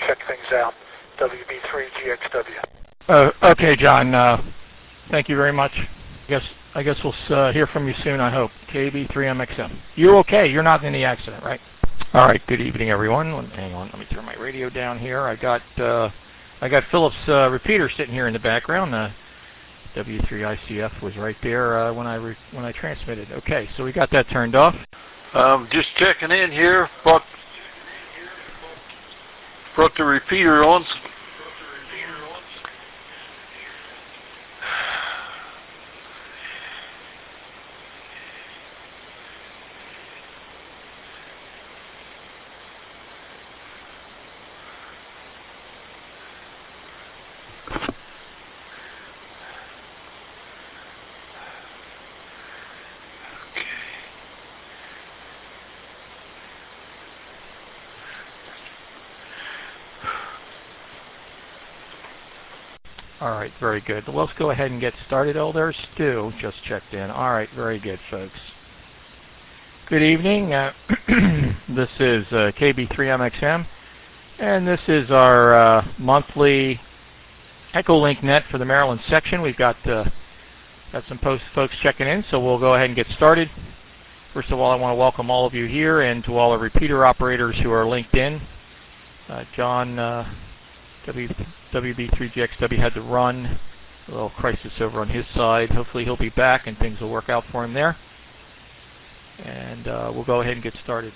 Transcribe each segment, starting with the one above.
check things out. WB3GXW. Okay, John. Thank you very much. I guess we'll hear from you soon, I hope. KB3MXM. You're okay. You're not in the accident, right? All right. Good evening, everyone. Hang on. Let me turn my radio down here. I got Philip's repeater sitting here in the background. W3ICF was right there when I transmitted. Okay, so we got that turned off. Just checking in here. Brought the repeater on. All right, very good. Well, let's go ahead and get started. Oh, there's Stu, just checked in. All right, very good, folks. Good evening. This is KB3MXM, and this is our monthly Echolink Net for the Maryland section. We've got some folks checking in, so we'll go ahead and get started. First of all, I want to welcome all of you here and to all the repeater operators who are linked in. John WB3GXW had to run. A little crisis over on his side. Hopefully he'll be back and things will work out for him there. And we'll go ahead and get started.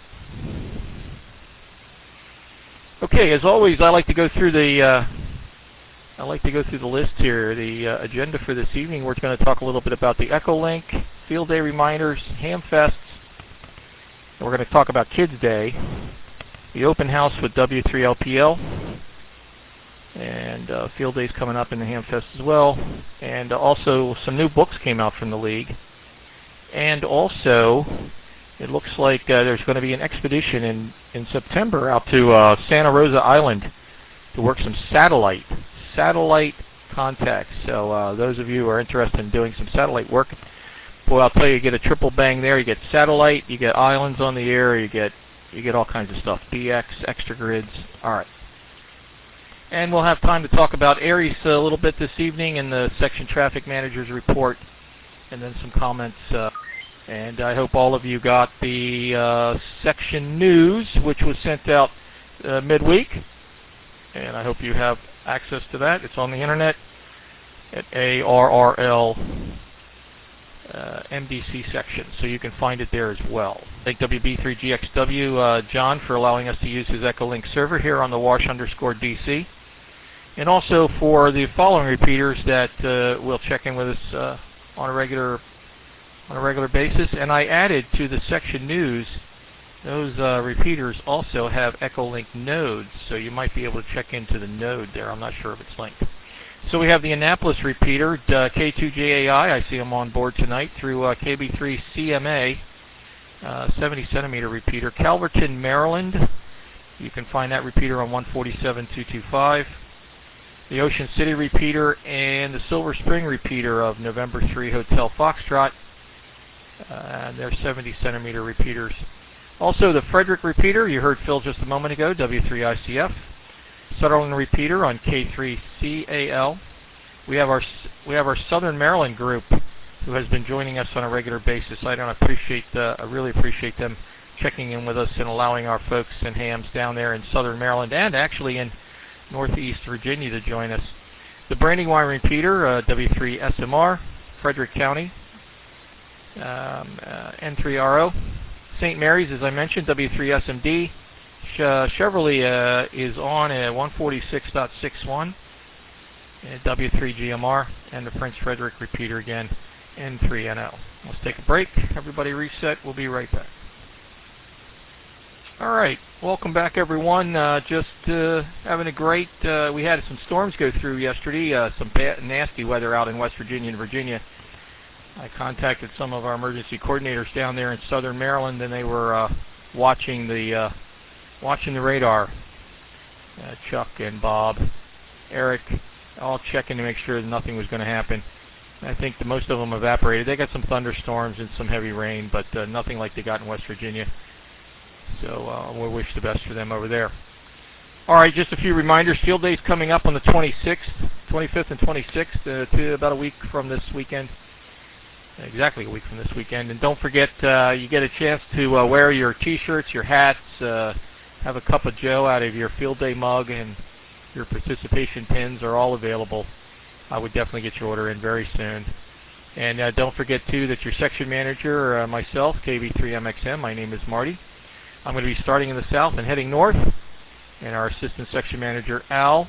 Okay, as always, I like to go through the list here. The agenda for this evening. We're going to talk a little bit about the Echolink, Field Day reminders, Hamfests. And we're going to talk about Kids Day, the open house with W3LPL. And Field Day's coming up in the Hamfest as well. And also some new books came out from the league. And also, it looks like there's going to be an expedition in September out to Santa Rosa Island to work some satellite contacts. So those of you who are interested in doing some satellite work, boy, I'll tell you, you get a triple bang there. You get satellite, you get islands on the air, you get all kinds of stuff. DX, extra grids. All right. And we'll have time to talk about Aries a little bit this evening in the Section Traffic Manager's Report, and then some comments. And I hope all of you got the Section News, which was sent out midweek. And I hope you have access to that. It's on the internet at ARRL MDC section, so you can find it there as well. Thank WB3GXW, John, for allowing us to use his Echolink server here on the Wash_DC. And also for the following repeaters that will check in with us on a regular basis. And I added to the section news, those repeaters also have Echolink nodes, so you might be able to check into the node there. I'm not sure if it's linked. So we have the Annapolis repeater, K2JAI. I see them on board tonight through KB3CMA, 70 centimeter repeater. Calverton, Maryland. You can find that repeater on 147.225. The Ocean City repeater and the Silver Spring repeater of November 3 Hotel Foxtrot. They're 70 centimeter repeaters. Also the Frederick repeater, you heard Phil just a moment ago, W3ICF. Sutherland repeater on K3CAL. We have our Southern Maryland group who has been joining us on a regular basis. I really appreciate them checking in with us and allowing our folks and hams down there in Southern Maryland and actually in Northeast Virginia to join us. The Brandywine repeater, W3SMR, Frederick County, N3RO. St. Mary's, as I mentioned, W3SMD. Chevrolet is on at 146.61, W3GMR, and the Prince Frederick repeater again, N3NL. Let's take a break. Everybody reset. We'll be right back. All right. Welcome back, everyone. Just having a great, we had some storms go through yesterday, some bad, nasty weather out in West Virginia and Virginia. I contacted some of our emergency coordinators down there in Southern Maryland, and they were watching the radar. Chuck and Bob, Eric, all checking to make sure that nothing was going to happen. I think most of them evaporated. They got some thunderstorms and some heavy rain, but nothing like they got in West Virginia. So we'll wish the best for them over there. All right, just a few reminders. Field Day's coming up on the 26th, 25th and 26th, to about a week from this weekend. Exactly a week from this weekend. And don't forget, you get a chance to wear your T-shirts, your hats, have a cup of Joe out of your Field Day mug, and your participation pins are all available. I would definitely get your order in very soon. And don't forget, too, that your section manager, myself, KB3MXM, my name is Marty. I'm going to be starting in the south and heading north. And our assistant section manager, Al,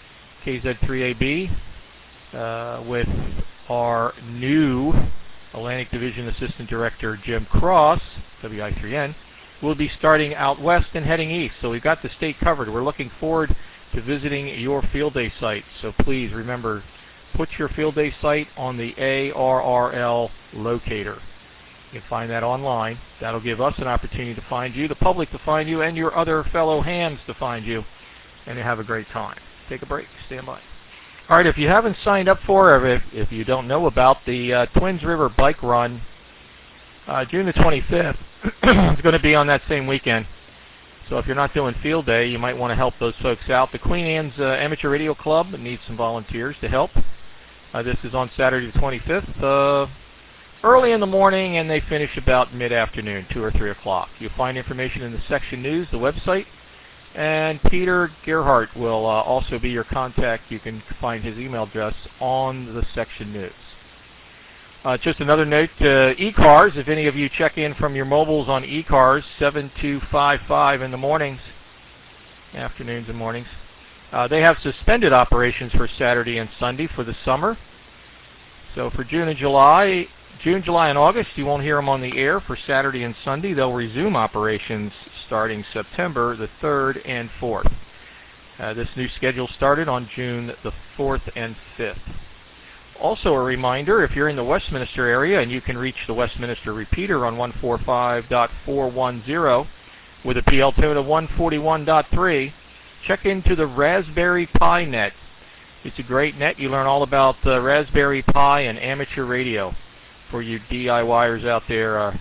KZ3AB, with our new Atlantic Division Assistant Director, Jim Cross, WI3N, will be starting out west and heading east. So we've got the state covered. We're looking forward to visiting your Field Day site. So please remember, put your Field Day site on the ARRL locator. You can find that online. That'll give us an opportunity to find you, the public to find you, and your other fellow hams to find you, and to have a great time. Take a break. Stand by. All right, if you haven't signed up for, or if you don't know about the Twins River Bike Run, June the 25th, it's going to be on that same weekend. So if you're not doing Field Day, you might want to help those folks out. The Queen Anne's Amateur Radio Club needs some volunteers to help. This is on Saturday the 25th. Early in the morning, and they finish about mid-afternoon, 2 or 3 o'clock. You'll find information in the section news, the website, and Peter Gerhardt will also be your contact. You can find his email address on the section news. Just another note, e-cars, if any of you check in from your mobiles on e-cars, 7255 in the mornings, afternoons and mornings, they have suspended operations for Saturday and Sunday for the summer. So for June, July, and August, you won't hear them on the air for Saturday and Sunday. They'll resume operations starting September the 3rd and 4th. This new schedule started on June the 4th and 5th. Also a reminder, if you're in the Westminster area and you can reach the Westminster repeater on 145.410 with a PL tune of 141.3, check into the Raspberry Pi net. It's a great net. You learn all about Raspberry Pi and amateur radio for you DIYers out there,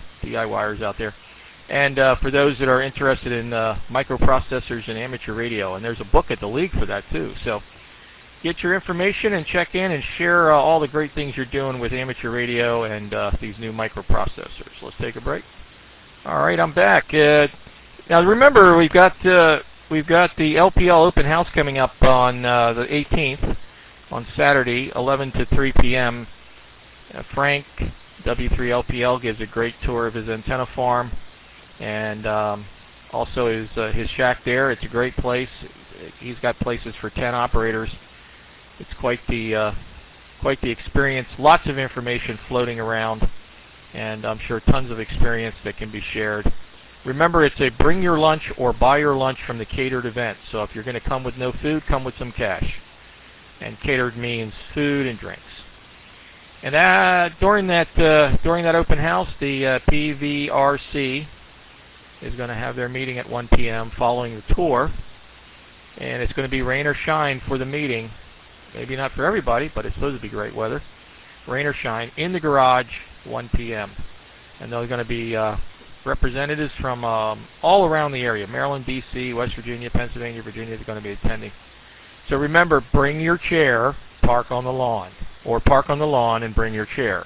and for those that are interested in microprocessors and amateur radio. And there's a book at the League for that too. So get your information and check in and share all the great things you're doing with amateur radio and these new microprocessors. Let's take a break. All right, I'm back. Now remember, we've got the LPL open house coming up on the 18th on Saturday, 11 to 3 p.m. Frank, W3LPL, gives a great tour of his antenna farm and also his shack there. It's a great place. He's got places for 10 operators. It's quite the experience. Lots of information floating around, and I'm sure tons of experience that can be shared. Remember, it's a bring your lunch or buy your lunch from the catered event. So if you're going to come with no food, come with some cash. And catered means food and drinks. And during that open house, the PVRC is going to have their meeting at 1 p.m. following the tour. And it's going to be rain or shine for the meeting. Maybe not for everybody, but it's supposed to be great weather. Rain or shine in the garage, 1 p.m. And there's going to be representatives from all around the area. Maryland, D.C., West Virginia, Pennsylvania, Virginia is going to be attending. So remember, bring your chair, park on the lawn. Or park on the lawn and bring your chair.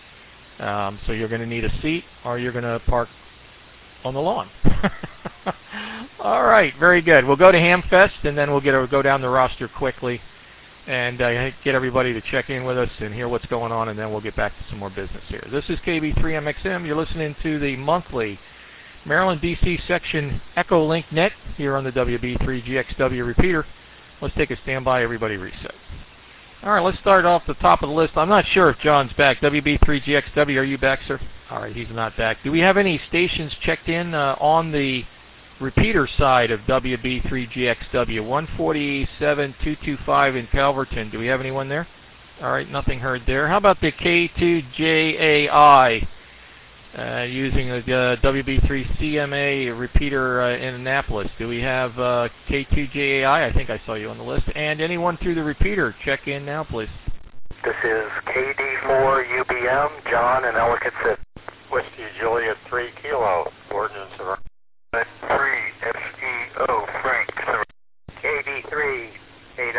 So you're going to need a seat, or you're going to park on the lawn. All right, very good. We'll go to HamFest, and then we'll go down the roster quickly and get everybody to check in with us and hear what's going on, and then we'll get back to some more business here. This is KB3MXM. You're listening to the monthly Maryland, D.C. section Echolink Net here on the WB3GXW repeater. Let's take a standby. Everybody reset. All right, let's start off the top of the list. I'm not sure if John's back. WB3GXW, are you back, sir? All right, he's not back. Do we have any stations checked in on the repeater side of WB3GXW? 147.225 in Calverton. Do we have anyone there? All right, nothing heard there. How about the K2JAI using the WB3CMA repeater in Annapolis? Do we have K2JAI? I think I saw you on the list. And anyone through the repeater, check in now, please. This is KD4UBM, John in Ellicott City. Whiskey Juliet 3 Kilo, ordnance of 3 SEO, Frank.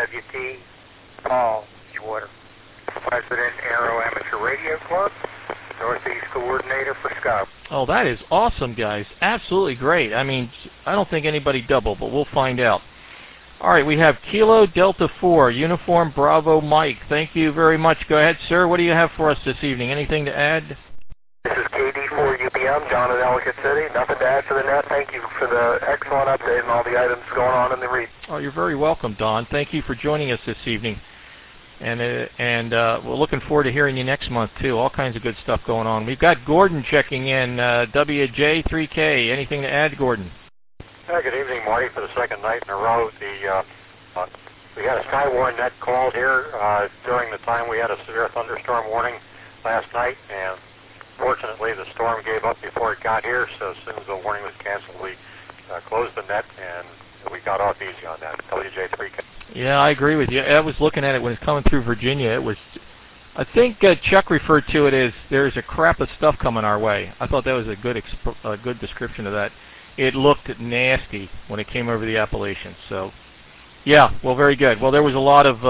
WT, Paul Schwarter, President, Aero Amateur Radio Club, Northeast Coordinator for Sky. Oh, that is awesome, guys. Absolutely great. I mean, I don't think anybody doubled, but we'll find out. All right, we have Kilo Delta 4, Uniform Bravo Mike. Thank you very much. Go ahead, sir. What do you have for us this evening? Anything to add? This is KD4 UPM, John in Ellicott City. Nothing to add to the net. Thank you for the excellent update and all the items going on in the region. Oh, you're very welcome, Don. Thank you for joining us this evening. And we're looking forward to hearing you next month, too. All kinds of good stuff going on. We've got Gordon checking in, WJ3K. Anything to add, Gordon? Good evening, Marty, for the second night in a row. We had a Skywarn net called here during the time we had a severe thunderstorm warning last night, and fortunately the storm gave up before it got here, so as soon as the warning was canceled, we closed the net, and we got off easy on that. WJ3K. Yeah, I agree with you. I was looking at it when it's coming through Virginia. It was, I think Chuck referred to it as there's a crap of stuff coming our way. I thought that was a good description of that. It looked nasty when it came over the Appalachians. So, yeah, well, very good. Well, there was a lot of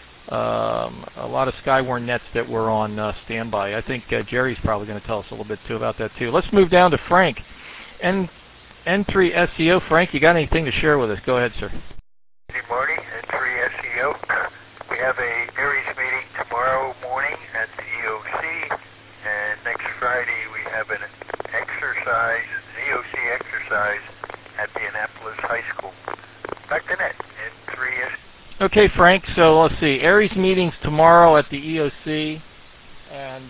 Skywarn nets that were on standby. I think Jerry's probably going to tell us a little bit too about that too. Let's move down to Frank. N3 SEO. Frank, you got anything to share with us? Go ahead, sir. Hey, Marty, N3 SEO. We have a Aries meeting tomorrow morning at the EOC, and next Friday we have an exercise, an EOC exercise at the Annapolis High School. Back to net, N3 SEO. Okay, Frank, so let's see. Aries meetings tomorrow at the EOC, and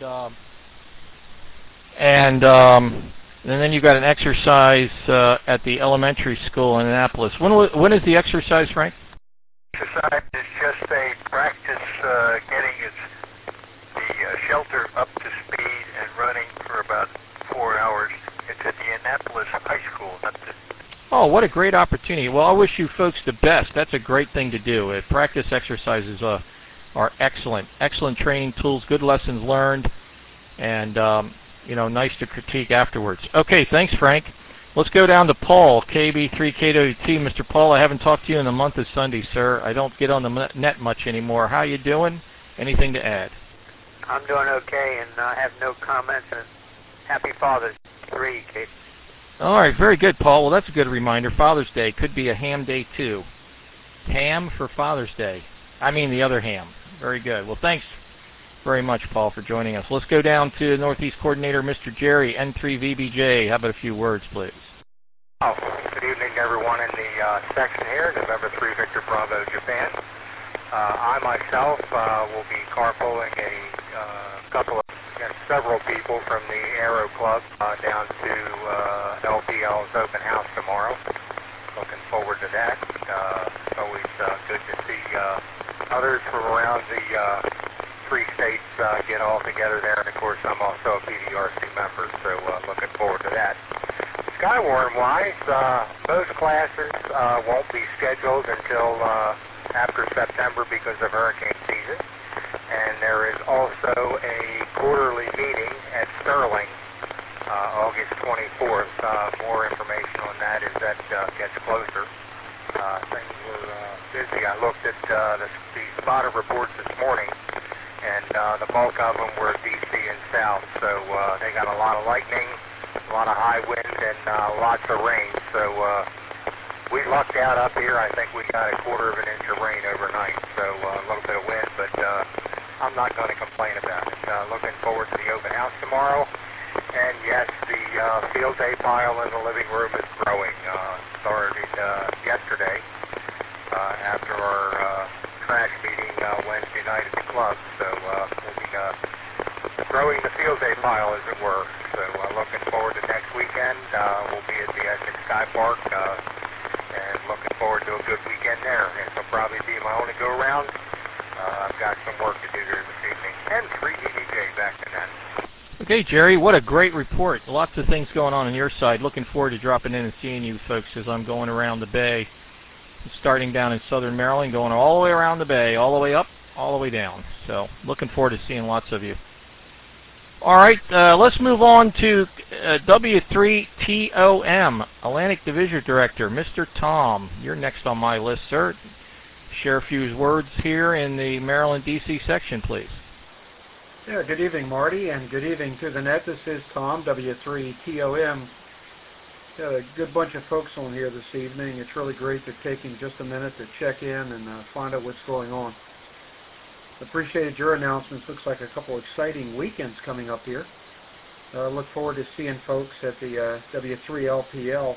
then you've got an exercise at the elementary school in Annapolis. When is the exercise, Frank? Exercise is just a practice getting the shelter up to speed and running for about 4 hours. It's at the Annapolis High School. Oh, what a great opportunity. Well, I wish you folks the best. That's a great thing to do. Practice exercises are excellent. Excellent training tools, good lessons learned, and nice to critique afterwards. Okay, thanks, Frank. Let's go down to Paul, KB3KWT. Mr. Paul, I haven't talked to you in the month of Sunday, sir. I don't get on the net much anymore. How you doing? Anything to add? I'm doing okay, and I have no comments. And happy Father's Day, Kate. All right, very good, Paul. Well, that's a good reminder. Father's Day could be a ham day, too. Ham for Father's Day. I mean the other ham. Very good. Well, thanks very much, Paul, for joining us. Let's go down to Northeast Coordinator, Mr. Jerry, N3VBJ. How about a few words, please? Oh, good evening, everyone in the section here, November 3 Victor Bravo, Japan. I myself will be carpooling several people from the Aero Club down to LPL's open house tomorrow. Looking forward to that. It's always good to see others from around the 3 states get all together there, and of course I'm also a PDRC member, so looking forward to that. Skywarn-wise, most classes won't be scheduled until after September because of hurricane season, and there is also a quarterly meeting at Sterling, August 24th. More information on that as that gets closer. Things were busy. I looked at the spotter reports this morning, and the bulk of them were DC and south, so they got a lot of lightning, a lot of high wind, and lots of rain. So we lucked out up here. I think we got a quarter of an inch of rain overnight, so a little bit of wind, but I'm not going to complain about it. Looking forward to the open house tomorrow. And yes, the field day pile in the living room is growing. Started yesterday after our trash meeting Wednesday night at the club. So we'll be growing the field day pile, as it were. So looking forward to next weekend. We'll be at the Essex Sky Park and looking forward to a good weekend there. This will probably be my only go-around. I've got some work to do here this evening. And 3DDJ back to that. Okay, Jerry, what a great report. Lots of things going on your side. Looking forward to dropping in and seeing you folks as I'm going around the bay. Starting down in southern Maryland, going all the way around the bay, all the way up, all the way down. So looking forward to seeing lots of you. All right, let's move on to W3TOM, Atlantic Division Director, Mr. Tom. You're next on my list, sir. share a few words here in the Maryland, D.C. section, please. Yeah, good evening, Marty, and good evening to the net. This is Tom, W3TOM. Got a good bunch of folks on here this evening. It's really great to taking just a minute to check in and find out what's going on. Appreciated your announcements. Looks like a couple exciting weekends coming up here. Look forward to seeing folks at the W3LPL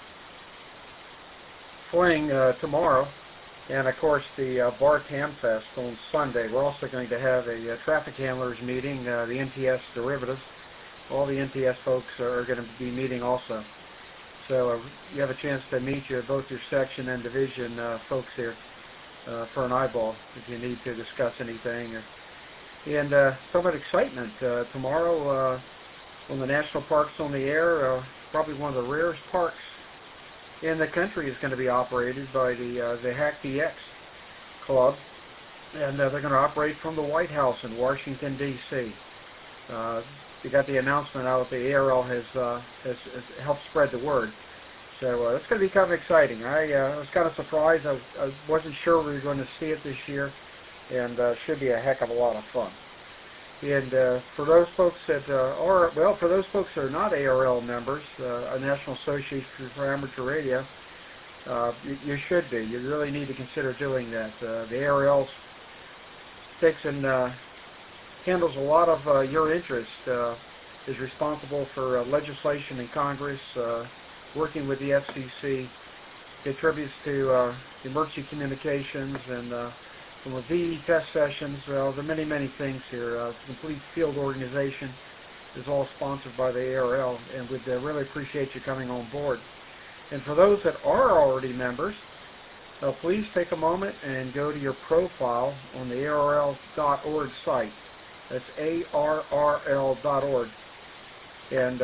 fling tomorrow, and of course the Bar Tam Fest on Sunday. We're also going to have a traffic handlers meeting, the NTS derivatives. All the NTS folks are going to be meeting also. So you have a chance to meet both your section and division folks here for an eyeball if you need to discuss anything. And so much excitement. Tomorrow when the National Parks on the air, probably one of the rarest parks in the country is going to be operated by the Hack DX Club. And they're going to operate from the White House in Washington, D.C. You got the announcement out that the ARL has helped spread the word. So it's going to be kind of exciting. I was kind of surprised. I wasn't sure we were going to see it this year, and should be a heck of a lot of fun. And for those folks that for those folks that are not ARL members, a National Association for Amateur Radio, you should be. You really need to consider doing that. The ARL takes and handles a lot of your interest, is responsible for legislation in Congress, working with the FCC, contributes to emergency communications, and from the VE test sessions. There are many, many things here. The complete field organization is all sponsored by the ARL, and we'd really appreciate you coming on board. And for those that are already members, please take a moment and go to your profile on the ARL.org site. That's ARRL.org. And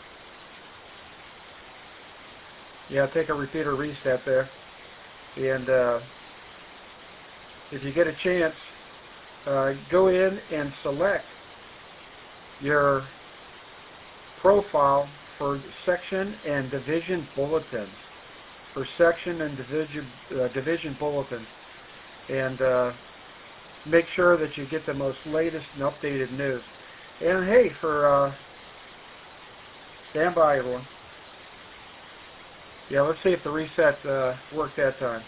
take a repeater reset there. And if you get a chance, go in and select your profile for section and division bulletins. For section and division bulletins. And make sure that you get the most latest and updated news. And hey, stand by, everyone. Yeah, let's see if the reset worked that time.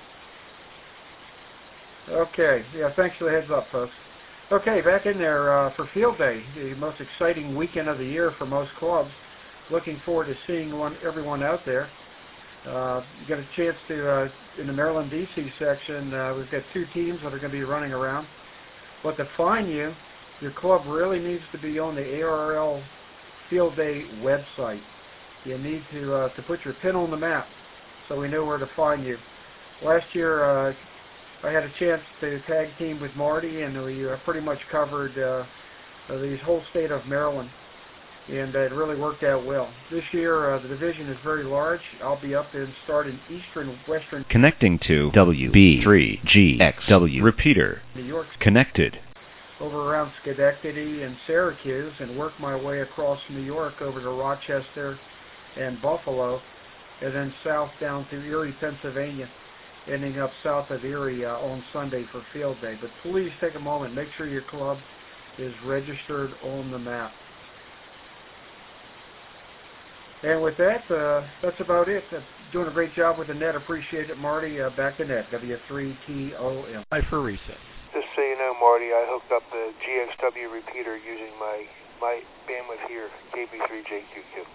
Okay, thanks for the heads up, folks. Okay, back in there for Field Day, the most exciting weekend of the year for most clubs. Looking forward to seeing everyone out there. You got a chance to, in the Maryland, D.C. section, we've got 2 teams that are going to be running around. But to find you, your club really needs to be on the ARL Field Day website. You need to put your pin on the map so we know where to find you. Last year, I had a chance to tag team with Marty, and we pretty much covered the whole state of Maryland, and it really worked out well. This year, the division is very large. I'll be up and starting eastern, western. Connecting to WB3GXW repeater. New York. Connected. Over around Schenectady and Syracuse, and work my way across New York over to Rochester and Buffalo, and then south down through Erie, Pennsylvania, ending up south of Erie on Sunday for Field Day. But please take a moment, make sure your club is registered on the map. And with that, that's about it. Doing a great job with the net. Appreciate it, Marty. Back to net, W3TOM. Bye for reset. Just so you know, Marty, I hooked up the GXW repeater using my bandwidth here, KB3JQQ.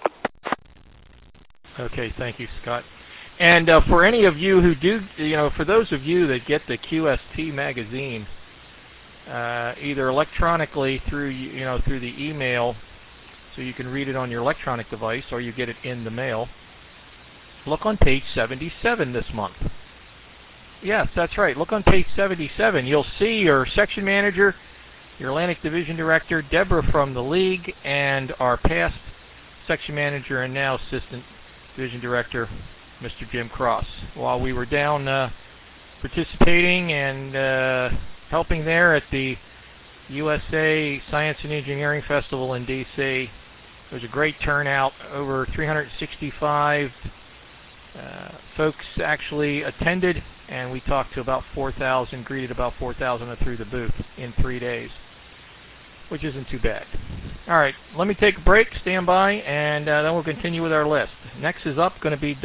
Okay, thank you, Scott. And for any of you who do, for those of you that get the QST magazine, either electronically through the email, so you can read it on your electronic device, or you get it in the mail, look on page 77 this month. Yes, that's right. Look on page 77. You'll see your section manager, your Atlantic Division Director, Deborah from the league, and our past section manager and now Assistant Division Director, Mr. Jim Cross. While we were down participating and helping there at the USA Science and Engineering Festival in D.C., it was a great turnout. Over 365 folks actually attended and we talked to about 4,000, greeted about 4,000 through the booth in 3 days, which isn't too bad. All right, let me take a break, stand by, and then we'll continue with our list. Next is up going to be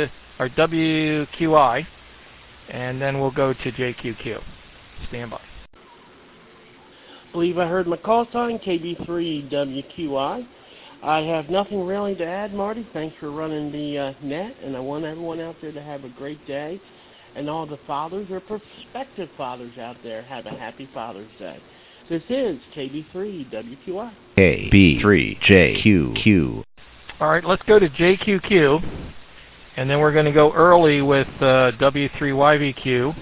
WQI, and then we'll go to JQQ. Stand by. Believe I heard my call sign, KB3 WQI. I have nothing really to add, Marty. Thanks for running the net, and I want everyone out there to have a great day. And all the fathers or prospective fathers out there, have a happy Father's Day. This is KB3 WQI. KB3JQQ. All right, let's go to JQQ, and then we're going to go early with W3YVQ.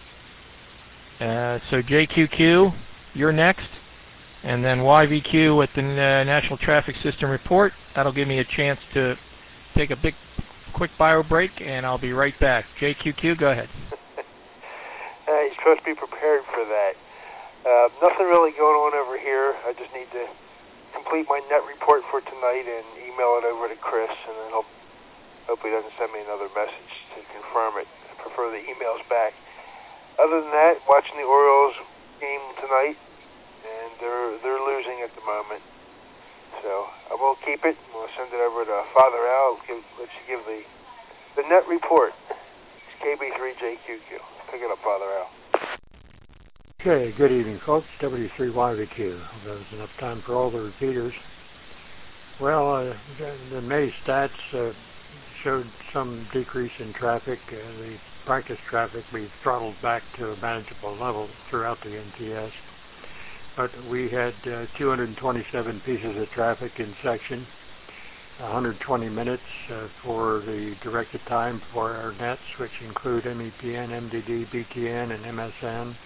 So JQQ, you're next, and then YVQ with the National Traffic System Report. That'll give me a chance to take a quick bio break, and I'll be right back. JQQ, go ahead. You're supposed to be prepared for that. Nothing really going on over here. I just need to complete my net report for tonight and email it over to Chris, and then hope he doesn't send me another message to confirm it. I prefer the emails back. Other than that, watching the Orioles game tonight, and they're losing at the moment. So I will keep it. We'll send it over to Father Al. Let you give the net report. It's KB3JQQ. Pick it up, Father Al. Okay, good evening, folks. W3YVQ. There's enough time for all the repeaters. Well, the May stats showed some decrease in traffic. The practice traffic we throttled back to a manageable level throughout the NTS. But we had 227 pieces of traffic in section, 120 minutes for the directed time for our nets, which include MEPN, MDD, BTN, and MSN,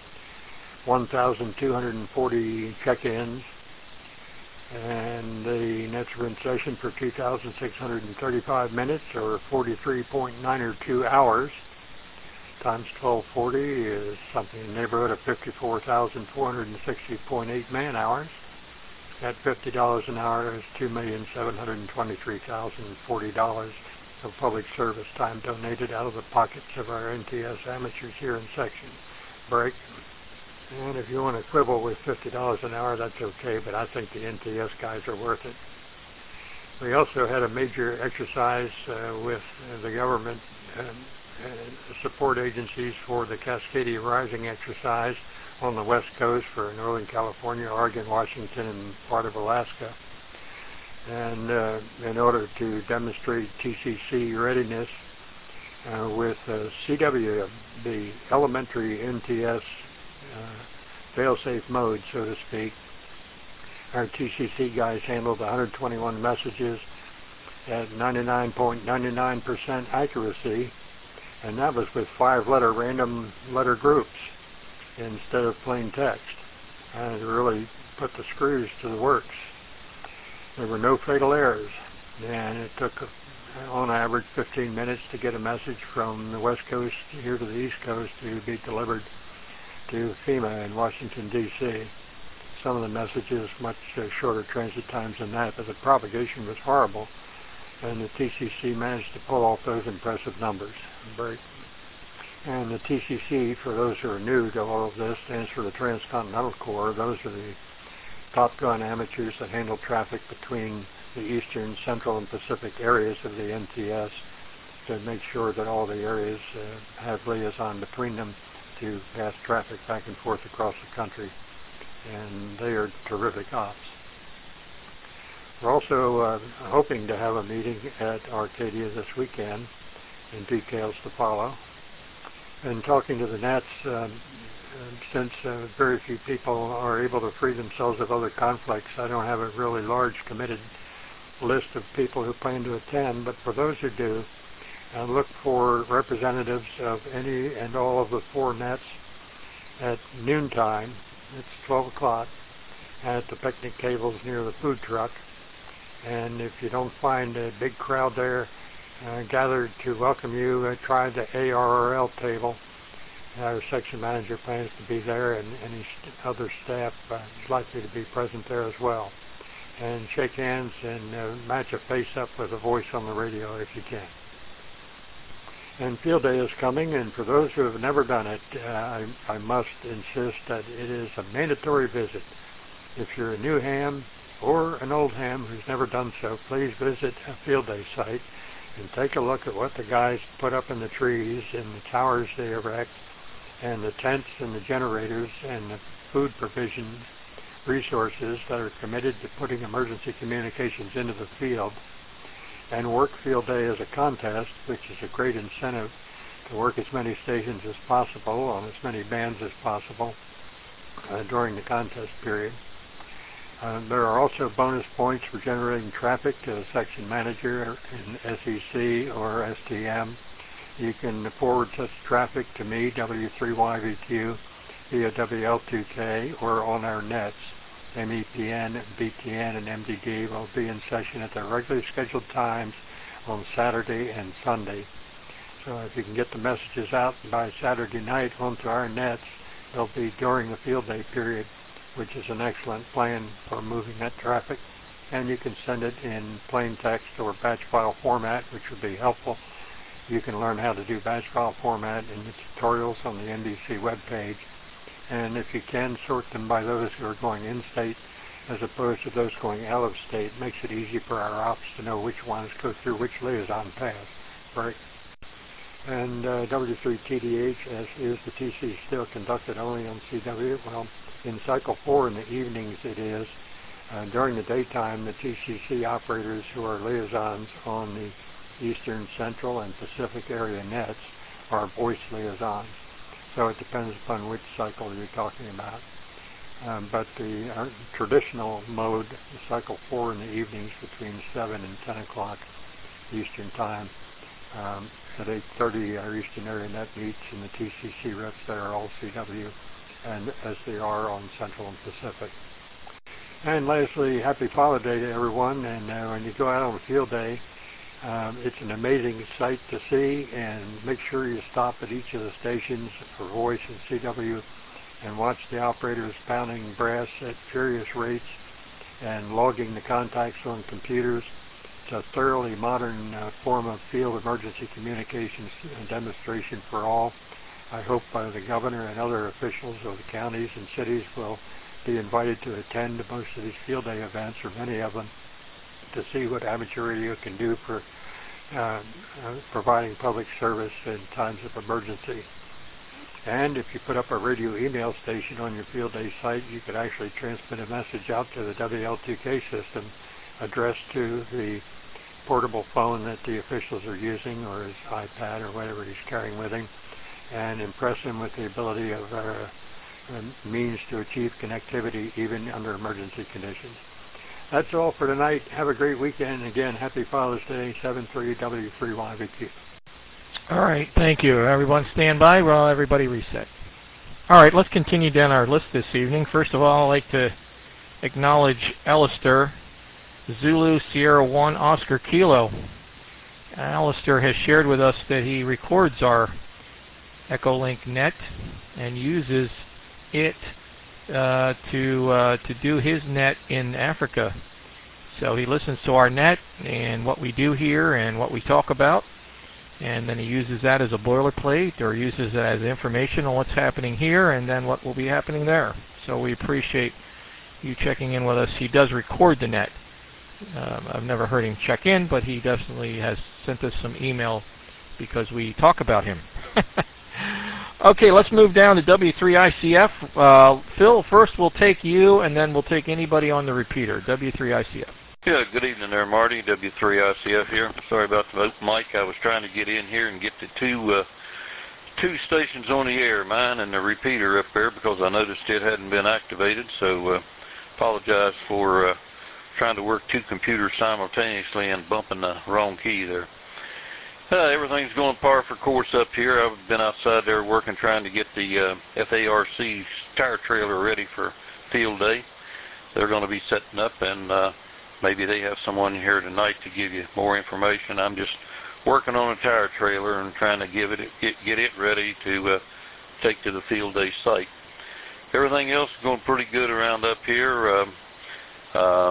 1,240 check-ins, and the nets were in session for 2,635 minutes, or 43.902 hours. Times 1240 is something in the neighborhood of 54,460.8 man-hours. At $50 an hour is $2,723,040 of public service time donated out of the pockets of our NTS amateurs here in section. Break. And if you want to quibble with $50 an hour, that's okay, but I think the NTS guys are worth it. We also had a major exercise with the government support agencies for the Cascadia Rising exercise on the West Coast for Northern California, Oregon, Washington, and part of Alaska. And in order to demonstrate TCC readiness with CW, the elementary NTS fail-safe mode, so to speak, our TCC guys handled 121 messages at 99.99% accuracy, and that was with 5-letter random letter groups instead of plain text. And it really put the screws to the works. There were no fatal errors, and it took on average 15 minutes to get a message from the West Coast here to the East Coast to be delivered to FEMA in Washington, D.C. Some of the messages much shorter transit times than that, but the propagation was horrible, and the TCC managed to pull off those impressive numbers. And the TCC, for those who are new to all of this, stands for the Transcontinental Corps. Those are the Top Gun amateurs that handle traffic between the eastern, central, and Pacific areas of the NTS to make sure that all the areas have liaison between them to pass traffic back and forth across the country. And they are terrific ops. We're also hoping to have a meeting at Arcadia this weekend, and details to follow. And talking to the Nats, since very few people are able to free themselves of other conflicts, I don't have a really large committed list of people who plan to attend, but for those who do, look for representatives of any and all of the 4 nets at noontime. It's 12 o'clock at the picnic tables near the food truck. And if you don't find a big crowd there gathered to welcome you, try the ARRL table. Our section manager plans to be there, and any other staff is likely to be present there as well. And shake hands and match a face up with a voice on the radio if you can. And Field Day is coming, and for those who have never done it, I must insist that it is a mandatory visit. If you're a new ham or an old ham who's never done so, please visit a Field Day site and take a look at what the guys put up in the trees and the towers they erect and the tents and the generators and the food provision resources that are committed to putting emergency communications into the field. And work Field Day as a contest, which is a great incentive to work as many stations as possible on as many bands as possible during the contest period. There are also bonus points for generating traffic to a section manager in SEC or STM. You can forward such traffic to me, W3YVQ, via WL2K, or on our nets. MEPN, BTN, and MDD will be in session at their regularly scheduled times on Saturday and Sunday. So if you can get the messages out by Saturday night onto our nets, they'll be during the Field Day period, which is an excellent plan for moving that traffic. And you can send it in plain text or batch file format, which would be helpful. You can learn how to do batch file format in the tutorials on the NBC webpage. And if you can, sort them by those who are going in-state as opposed to those going out of state. Makes it easy for our ops to know which ones go through which liaison path. Right? And W3TDH, as is the TC still conducted only on CW? Well, in Cycle 4 in the evenings it is. During the daytime, the TCC operators who are liaisons on the Eastern, Central, and Pacific area nets are voice liaisons. So it depends upon which cycle you're talking about. But the traditional mode, Cycle 4 in the evenings between 7 and 10 o'clock Eastern Time, at 8:30 our Eastern area net meets, and the TCC reps there are all CW, and as they are on Central and Pacific. And lastly, happy Father's Day to everyone, and when you go out on a Field Day, it's an amazing sight to see, and make sure you stop at each of the stations for voice and CW and watch the operators pounding brass at furious rates and logging the contacts on computers. It's a thoroughly modern form of field emergency communications demonstration for all. I hope the governor and other officials of the counties and cities will be invited to attend most of these Field Day events, or many of them, to see what amateur radio can do for providing public service in times of emergency. And if you put up a radio email station on your Field Day site, you could actually transmit a message out to the WL2K system addressed to the portable phone that the officials are using, or his iPad, or whatever he's carrying with him, and impress him with the ability of means to achieve connectivity even under emergency conditions. That's all for tonight. Have a great weekend. Again, happy Father's Day, 73W3YVQ. All right, thank you. Everyone stand by while everybody reset. All right, let's continue down our list this evening. First of all, I'd like to acknowledge Alistair, Zulu Sierra 1 Oscar Kilo. Alistair has shared with us that he records our Echolink net and uses it to do his net in Africa. So he listens to our net and what we do here and what we talk about, and then he uses that as a boilerplate, or uses it as information on what's happening here and then what will be happening there. So we appreciate you checking in with us. He does record the net. I've never heard him check in, but he definitely has sent us some email because we talk about him. Okay, let's move down to W3ICF. Phil, first we'll take you, and then we'll take anybody on the repeater. W3ICF. Yeah, good evening there, Marty. W3ICF here. Sorry about the open mic. I was trying to get in here and get the two stations on the air, mine and the repeater up there, because I noticed it hadn't been activated. So apologize for trying to work two computers simultaneously and bumping the wrong key there. Everything's going par for course up here. I've been outside there working, trying to get the FARC tire trailer ready for Field Day. They're going to be setting up, and maybe they have someone here tonight to give you more information. I'm just working on a tire trailer and trying to get it ready to take to the Field Day site. Everything else is going pretty good around up here.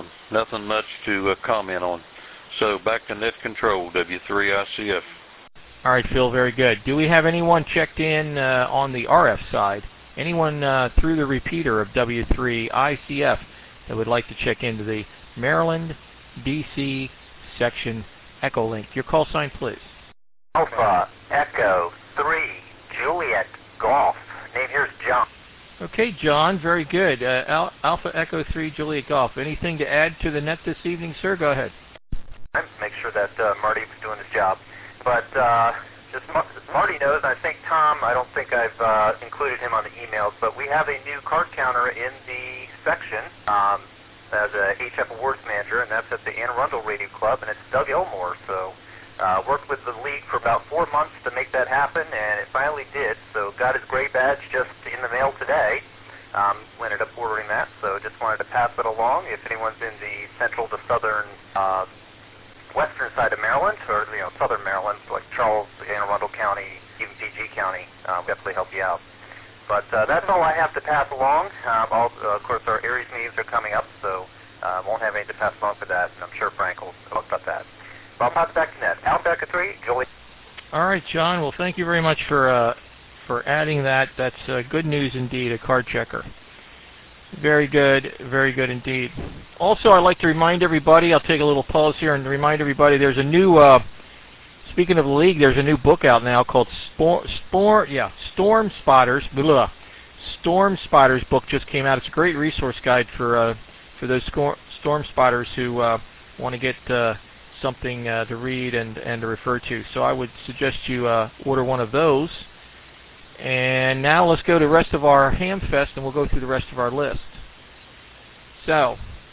Nothing much to comment on. So back to net control, W3ICF. All right, Phil, very good. Do we have anyone checked in on the RF side? Anyone through the repeater of W3 ICF that would like to check into the Maryland, D.C. section Echolink? Your call sign, please. Alpha Echo 3 Juliet Golf. Name here is John. Okay, John, very good. Alpha Echo 3 Juliet Golf. Anything to add to the net this evening, sir? Go ahead. Make sure that Marty was doing his job. But just Marty knows, and I think Tom, I don't think I've included him on the emails, but we have a new card counter in the section as a HF Awards Manager, and that's at the Anne Arundel Radio Club, and it's Doug Elmore. So worked with the league for about 4 months to make that happen, and it finally did. So got his gray badge just in the mail today. Ended up ordering that, so just wanted to pass it along. If anyone's in the central to southern western side of Maryland, or southern Maryland, like Charles, Anne Arundel County, even PG County, definitely help you out. But that's all I have to pass along. Of course, our Aries meetings are coming up, so won't have anything to pass along for that, and I'm sure Frank will talk about that. So I'll pass it back to Ned. Alpha Echo 3, Julie. All right, John. Well, thank you very much for adding that. That's good news indeed, a card checker. Very good indeed. Also, I'd like to remind everybody, I'll take a little pause here and remind everybody there's a new, speaking of the league, there's a new book out now called Storm Spotters. Storm Spotters book just came out. It's a great resource guide for those storm spotters who want to get something to read and to refer to. So I would suggest you order one of those. And now let's go to the rest of our Hamfest, and we'll go through the rest of our list. So,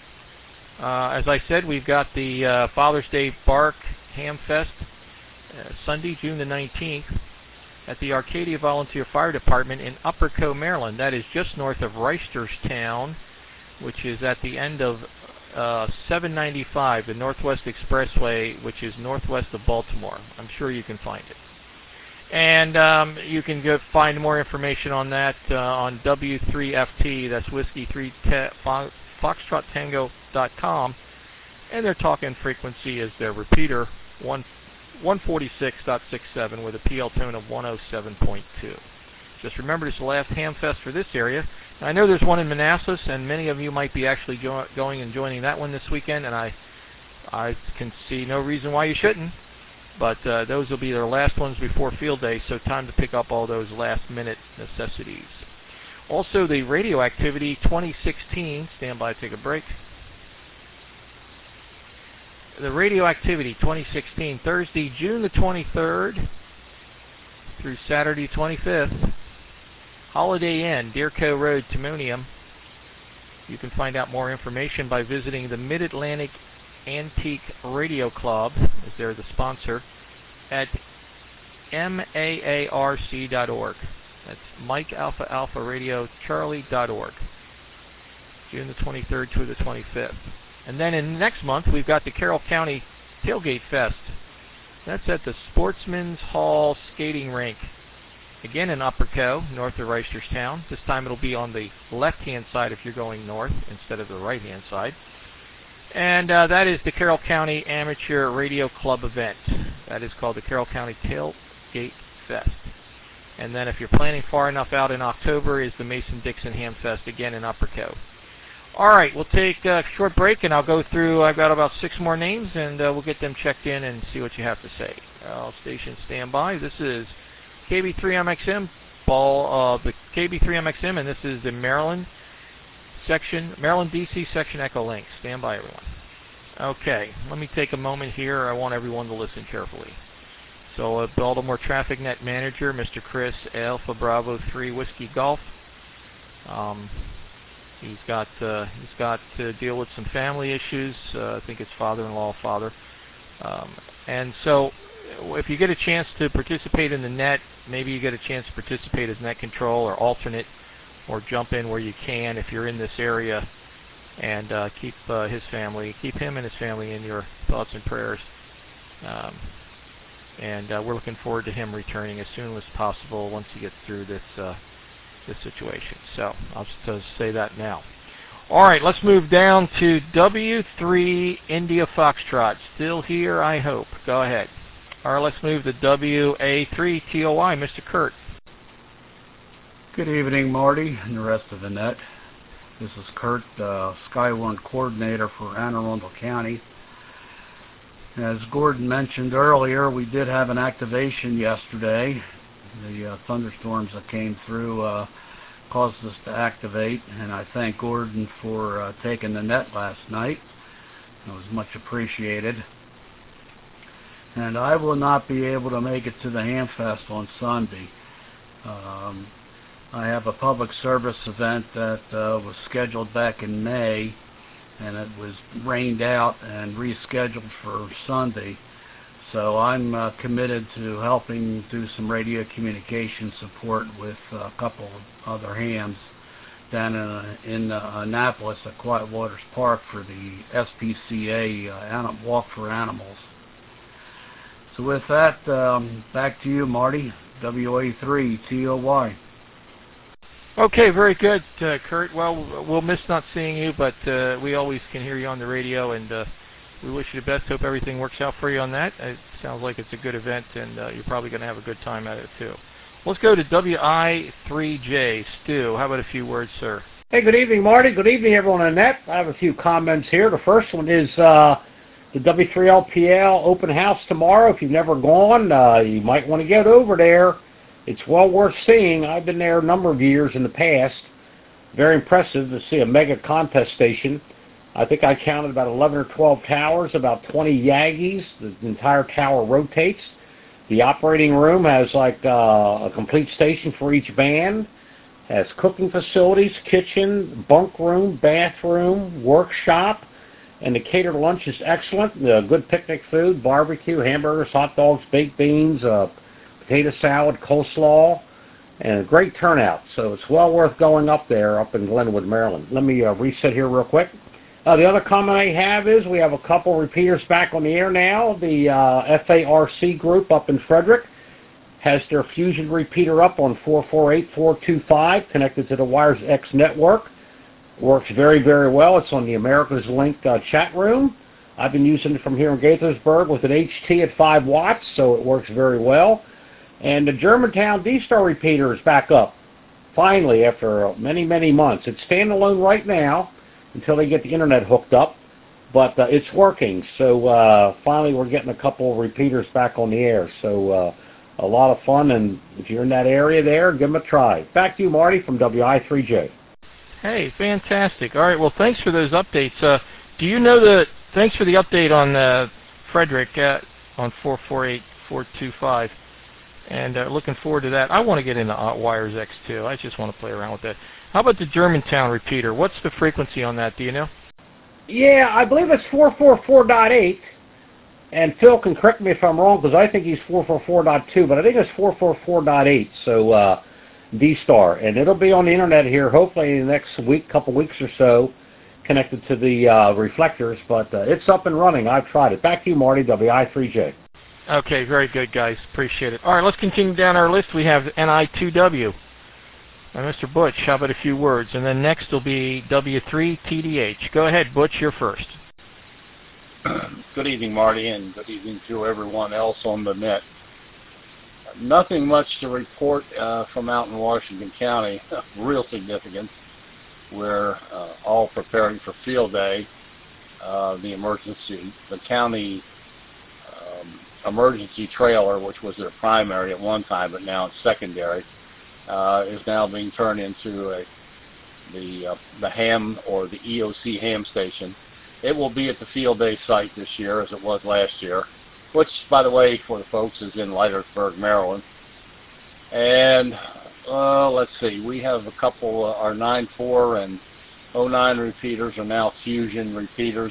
as I said, we've got the Father's Day Bark Hamfest Sunday, June the 19th, at the Arcadia Volunteer Fire Department in Upper Co, Maryland. That is just north of Reisterstown, which is at the end of 795, the Northwest Expressway, which is northwest of Baltimore. I'm sure you can find it. And you can find more information on that on W3FT, that's Whiskey 3 FoxtrotTango.com, and their talk-in frequency is their repeater 146.67 with a PL tone of 107.2. Just remember, this is the last Hamfest for this area. Now, I know there's one in Manassas, and many of you might be actually going and joining that one this weekend, and I can see no reason why you shouldn't. But those will be their last ones before field day, so time to pick up all those last-minute necessities. Also, the Radioactivity 2016, stand by, take a break. The Radioactivity 2016, Thursday, June the 23rd through Saturday 25th, Holiday Inn, Deerco Road, Timonium. You can find out more information by visiting the Mid-Atlantic Antique Radio Club, as they're the sponsor, at maarc.org. That's Mike Alpha Alpha Radio Charlie.org. June the 23rd to the 25th. And then in next month, we've got the Carroll County Tailgate Fest. That's at the Sportsman's Hall Skating Rink. Again in Upper Co, north of Reisterstown. This time it'll be on the left-hand side if you're going north instead of the right-hand side. And that is the Carroll County Amateur Radio Club event. That is called the Carroll County Tailgate Fest. And then if you're planning far enough out in October is the Mason-Dixon Hamfest, again in Upper Co. All right, we'll take a short break, and I'll go through, I've got about 6 more names, and we'll get them checked in and see what you have to say. All stations stand by. This is KB3MXM, the KB3MXM, and this is the Maryland DC section Echolink. Stand by, everyone. Okay, let me take a moment here. I want everyone to listen carefully. So, Baltimore Traffic Net Manager, Mr. Chris Alpha Bravo 3 Whiskey Golf. He's got to deal with some family issues. I think his father-in-law, and so if you get a chance to participate in the net, maybe you get a chance to participate as net control or alternate, or jump in where you can if you're in this area, and keep him and his family in your thoughts and prayers. And we're looking forward to him returning as soon as possible once he gets through this situation. So I'll just say that now. All right, let's move down to W3 India Foxtrot. Still here, I hope. Go ahead. All right, let's move to WA3TOI, Mr. Kurt. Good evening, Marty and the rest of the net. This is Kurt, Sky1 coordinator for Anne Arundel County. As Gordon mentioned earlier, we did have an activation yesterday. The thunderstorms that came through caused us to activate, and I thank Gordon for taking the net last night. It was much appreciated. And I will not be able to make it to the Hamfest on Sunday. I have a public service event that was scheduled back in May, and it was rained out and rescheduled for Sunday. So I'm committed to helping do some radio communication support with a couple of other hams down in Annapolis at Quiet Waters Park for the SPCA Walk for Animals. So with that, back to you, Marty, WA3TOY. Okay, very good, Kurt. Well, we'll miss not seeing you, but we always can hear you on the radio, and we wish you the best. Hope everything works out for you on that. It sounds like it's a good event, and you're probably going to have a good time at it, too. Let's go to WI3J. Stu, how about a few words, sir? Hey, good evening, Marty. Good evening, everyone on the net. I have a few comments here. The first one is the W3LPL open house tomorrow. If you've never gone, you might want to get over there. It's well worth seeing. I've been there a number of years in the past. Very impressive to see a mega contest station. I think I counted about 11 or 12 towers, about 20 Yagis. The entire tower rotates. The operating room has like a complete station for each band. Has cooking facilities, kitchen, bunk room, bathroom, workshop. And the catered lunch is excellent. Good picnic food, barbecue, hamburgers, hot dogs, baked beans, potato salad, coleslaw, and a great turnout. So it's well worth going up there up in Glenwood, Maryland. Let me reset here real quick. The other comment I have is we have a couple repeaters back on the air now. The FARC group up in Frederick has their Fusion repeater up on 448425 connected to the Wires X network. Works very, very well. It's on the America's Link chat room. I've been using it from here in Gaithersburg with an HT at 5 watts, so it works very well. And the Germantown D-Star repeater is back up, finally, after many, many months. It's standalone right now until they get the internet hooked up, but it's working. So finally we're getting a couple of repeaters back on the air. So a lot of fun, and if you're in that area there, give them a try. Back to you, Marty, from WI3J. Hey, fantastic. All right, well, thanks for those updates. Do you know thanks for the update on Frederick on 448425. And looking forward to that. I want to get into Wires X too. I just want to play around with that. How about the Germantown repeater? What's the frequency on that? Do you know? Yeah, I believe it's 444.8. And Phil can correct me if I'm wrong, because I think he's 444.2, but I think it's 444.8. So D-Star, and it'll be on the internet here hopefully in the next week, couple weeks or so, connected to the reflectors. But it's up and running. I've tried it. Back to you, Marty, WI3J. Okay, very good, guys. Appreciate it. All right, let's continue down our list. We have NI2W. Mr. Butch, how about a few words? And then next will be W3TDH. Go ahead, Butch, you're first. Good evening, Marty, and good evening to everyone else on the net. Nothing much to report from out in Washington County, real significant. We're all preparing for field day, the emergency. The county emergency trailer, which was their primary at one time, but now it's secondary, is now being turned into the ham or the EOC ham station. It will be at the field day site this year as it was last year, which, by the way, for the folks, is in Leitersburg, Maryland. And let's see, we have a couple, our 9.4 and 09 repeaters are now Fusion repeaters.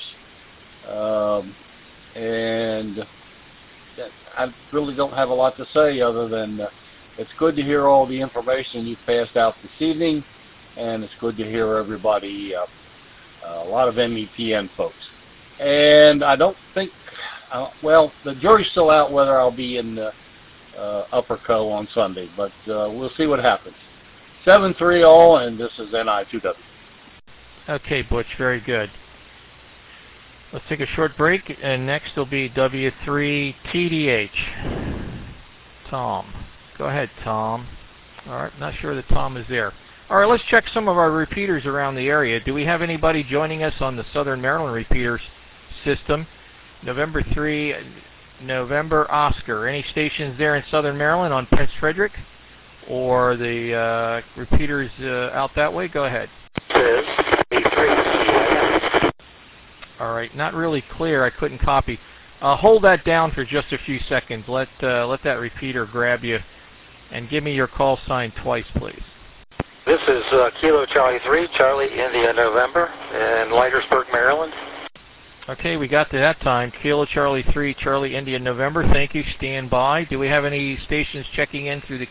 And I really don't have a lot to say other than it's good to hear all the information you've passed out this evening, and it's good to hear everybody, a lot of MEPN folks. And I don't think, well, the jury's still out whether I'll be in Upper Co on Sunday, but we'll see what happens. 7-3 all, and this is NI2W. Okay, Butch, very good. Let's take a short break, and next will be W3TDH. Tom. Go ahead, Tom. All right, not sure that Tom is there. All right, let's check some of our repeaters around the area. Do we have anybody joining us on the Southern Maryland repeaters system? November 3, November Oscar. Any stations there in Southern Maryland on Prince Frederick? Or the repeaters out that way? Go ahead. All right, not really clear. I couldn't copy. Hold that down for just a few seconds. Let that repeater grab you, and give me your call sign twice, please. This is Kilo Charlie 3, Charlie India November, in Leitersburg, Maryland. Okay, we got to that time. Kilo Charlie 3, Charlie India November. Thank you. Stand by. Do we have any stations checking in through the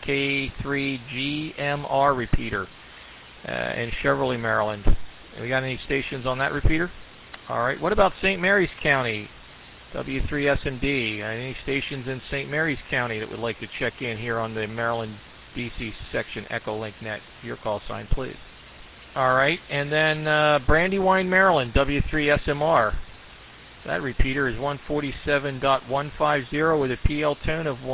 K3GMR repeater in Cheverly, Maryland? We got any stations on that repeater? All right. What about St. Mary's County? W3SMD. Any stations in St. Mary's County that would like to check in here on the Maryland DC section Echolink Net? Your call sign, please. All right. And then Brandywine, Maryland, W3SMR. That repeater is 147.150 with a PL tone of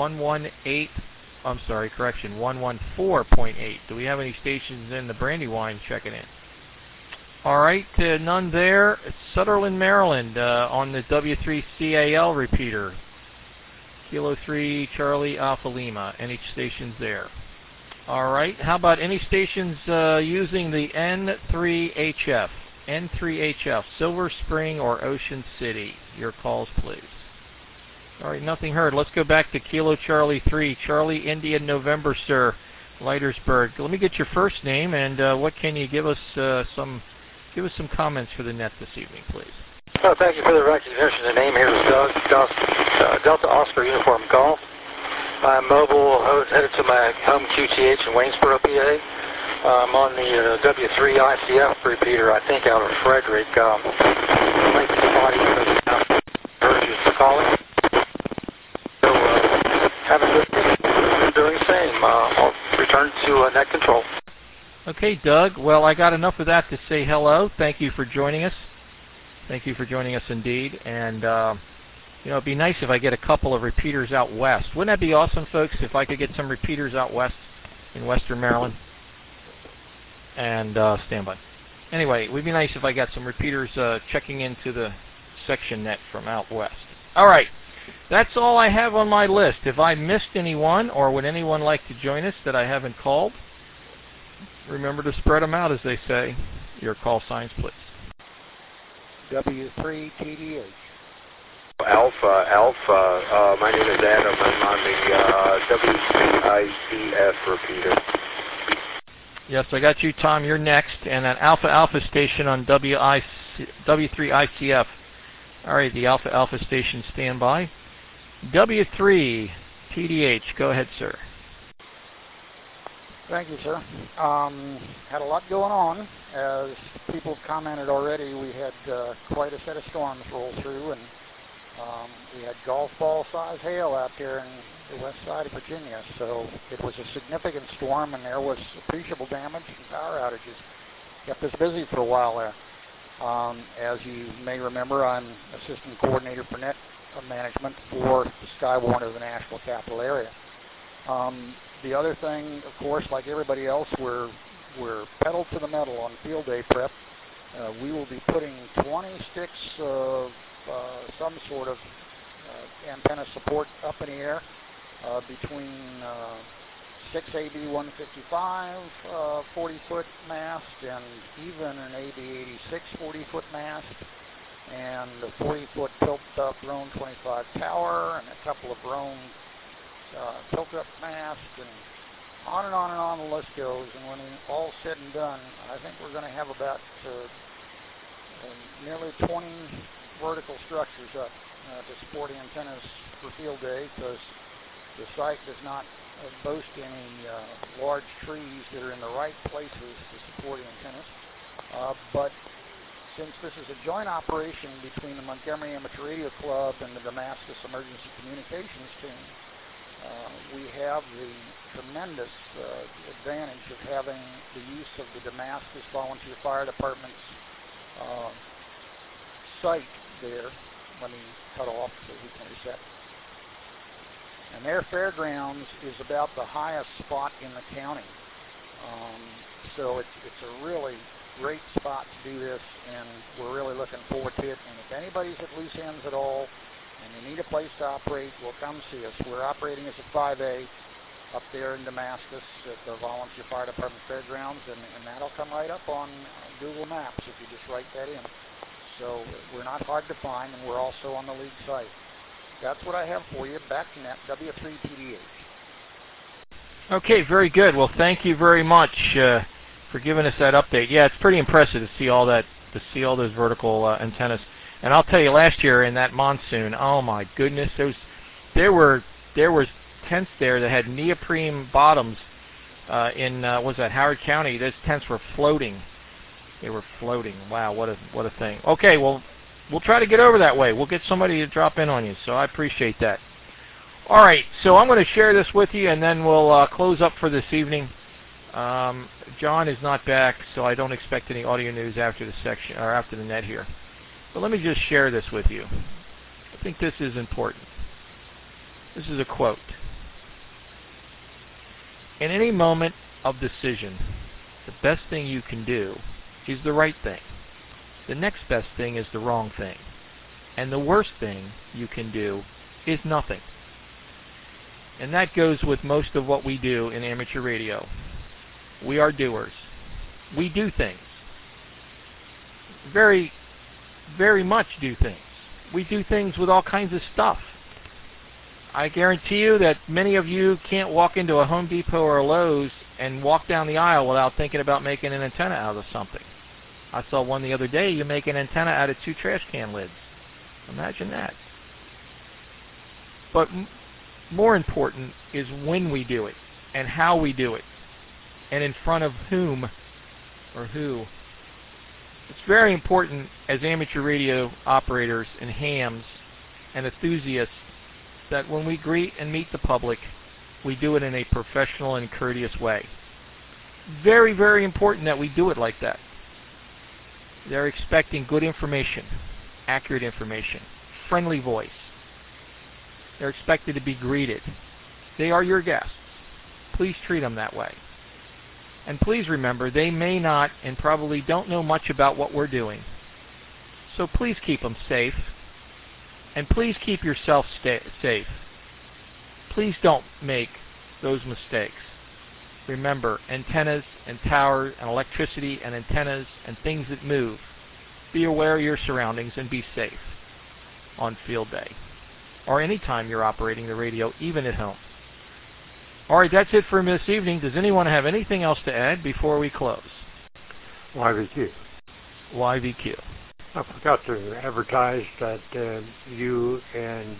114.8. Do we have any stations in the Brandywine checking in? All right, none there. It's Sutherland, Maryland, on the W3CAL repeater. Kilo 3, Charlie Alpha Lima. Any stations there? All right, how about any stations using the N3HF? N3HF, Silver Spring or Ocean City. Your calls, please. All right, nothing heard. Let's go back to Kilo Charlie 3, Charlie India November, sir, Leitersburg. Let me get your first name, and what can you give us some comments for the net this evening, please. Oh, thank you for the recognition. The name here is Doug, Delta Oscar Uniform Golf. I'm mobile, headed to my home QTH in Waynesboro, PA. I'm on the W3ICF repeater, I think, out of Frederick. Thank you somebody urge you to call it. So, have a good day. Doing the same. I'll return to net control. Okay, Doug. Well, I got enough of that to say hello. Thank you for joining us. Thank you for joining us indeed. And, it'd be nice if I get a couple of repeaters out west. Wouldn't that be awesome, folks, if I could get some repeaters out west in Western Maryland? And stand by. Anyway, it would be nice if I got some repeaters checking into the section net from out west. All right. That's all I have on my list. If I missed anyone, or would anyone like to join us that I haven't called, remember to spread them out, as they say. Your call signs, please. W3TDH. Alpha. My name is Adam. I'm on the WCICF repeater. Yes, I got you, Tom. You're next. And an Alpha station on W3ICF. All right, the Alpha station, stand by. W3TDH. Go ahead, sir. Thank you, sir. Had a lot going on. As people have commented already, we had quite a set of storms roll through, and we had golf ball size hail out there in the west side of Virginia. So it was a significant storm, and there was appreciable damage and power outages. Kept us busy for a while there. As you may remember, I'm assistant coordinator for net management for the Skywarn of the National Capital Area. The other thing, of course, like everybody else, we're pedal to the metal on field day prep. We will be putting 20 sticks of some sort of antenna support up in the air between 6 AB-155 40-foot mast and even an AB-86 40-foot mast and a 40-foot tilt-up Roan 25 tower and a couple of Roan tilt-up masts, and on the list goes. And when all's said and done, I think we're going to have about nearly 20 vertical structures up to support antennas for field day, because the site does not boast any large trees that are in the right places to support antennas. But since this is a joint operation between the Montgomery Amateur Radio Club and the Damascus Emergency Communications Team, we have the tremendous advantage of having the use of the Damascus Volunteer Fire Department's site there. Let me cut off so he can reset. And their fairgrounds is about the highest spot in the county. So it's a really great spot to do this, and we're really looking forward to it. And if anybody's at loose ends at all, and you need a place to operate, well, come see us. We're operating as a 5A up there in Damascus at the Volunteer Fire Department Fairgrounds, and that'll come right up on Google Maps if you just write that in. So we're not hard to find, and we're also on the league site. That's what I have for you. Back to net, W3PDH. Okay, very good. Well, thank you very much for giving us that update. Yeah, it's pretty impressive to see all that, to see all those vertical antennas. And I'll tell you, last year in that monsoon, oh my goodness, there were tents there that had neoprene bottoms in was that Howard County. Those tents were floating. They were floating. Wow, what a thing. Okay, well, we'll try to get over that way. We'll get somebody to drop in on you, so I appreciate that. All right, so I'm going to share this with you, and then we'll close up for this evening. John is not back, so I don't expect any audio news after the section or after the net here. But let me just share this with you. I think this is important. This is a quote. In any moment of decision, the best thing you can do is the right thing. The next best thing is the wrong thing. And the worst thing you can do is nothing. And that goes with most of what we do in amateur radio. We are doers. We do things. Very, very much do things. We do things with all kinds of stuff. I guarantee you that many of you can't walk into a Home Depot or a Lowe's and walk down the aisle without thinking about making an antenna out of something. I saw one the other day. You make an antenna out of 2 trash can lids. Imagine that. But more important is when we do it and how we do it and in front of whom or who. It's very important as amateur radio operators and hams and enthusiasts that when we greet and meet the public, we do it in a professional and courteous way. Very, very important that we do it like that. They're expecting good information, accurate information, friendly voice. They're expected to be greeted. They are your guests. Please treat them that way. And please remember, they may not and probably don't know much about what we're doing. So please keep them safe. And please keep yourself safe. Please don't make those mistakes. Remember, antennas and towers and electricity and antennas and things that move. Be aware of your surroundings and be safe on field day or anytime you're operating the radio, even at home. All right, that's it for this evening. Does anyone have anything else to add before we close? YVQ. YVQ. I forgot to advertise that you and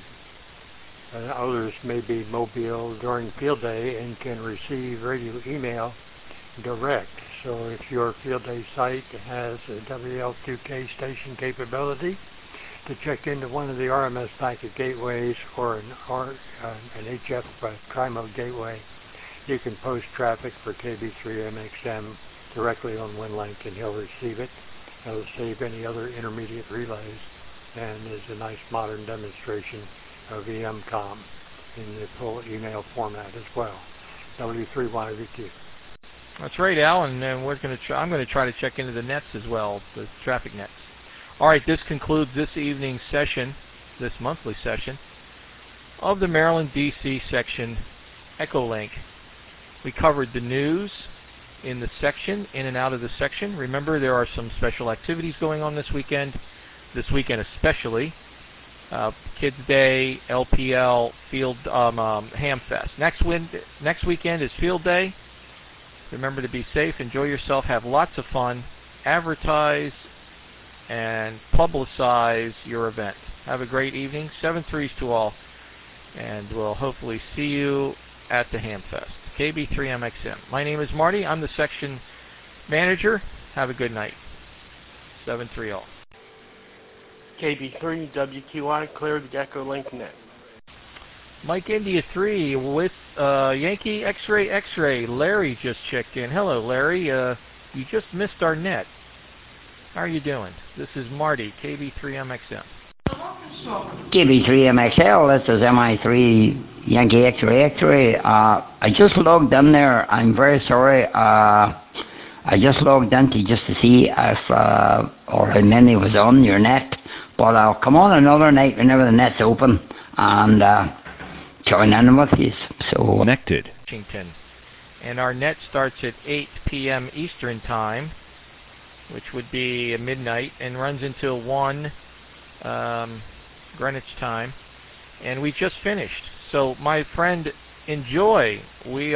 others may be mobile during field day and can receive radio email direct. So if your field day site has a WL2K station capability to check into one of the RMS packet gateways or an HF tri-mode gateway, you can post traffic for KB3MXM directly on WinLink and he'll receive it. It'll save any other intermediate relays and is a nice modern demonstration of EMCOM in the full email format as well. W3YVQ. That's right, Al, and I'm going to try to check into the nets as well, the traffic nets. All right, this concludes this evening's session, this monthly session, of the Maryland, D.C. section Echolink. We covered the news in the section, in and out of the section. Remember, there are some special activities going on this weekend especially. Kids Day, LPL, Field Hamfest. Next weekend is Field Day. Remember to be safe, enjoy yourself, have lots of fun, advertise and publicize your event. Have a great evening. 7-3s to all, and we'll hopefully see you at the Hamfest. KB3MXM. My name is Marty. I'm the section manager. Have a good night. 7-3 all. KB3 WQI, clear the Echolink net. Mike India 3 with Yankee X-Ray X-Ray. Larry just checked in. Hello, Larry. You just missed our net. How are you doing? This is Marty, KB3MXM. KB3MXL, this is MI3 Yankee X-ray X-ray. I just logged in there. I'm very sorry. I just logged in just to see if or how many was on your net. But I'll come on another night whenever the net's open and join in with you. So connected. Washington. And our net starts at 8 p.m. Eastern Time, which would be midnight, and runs until 1 Greenwich Time. And we just finished. So, my friend, enjoy. We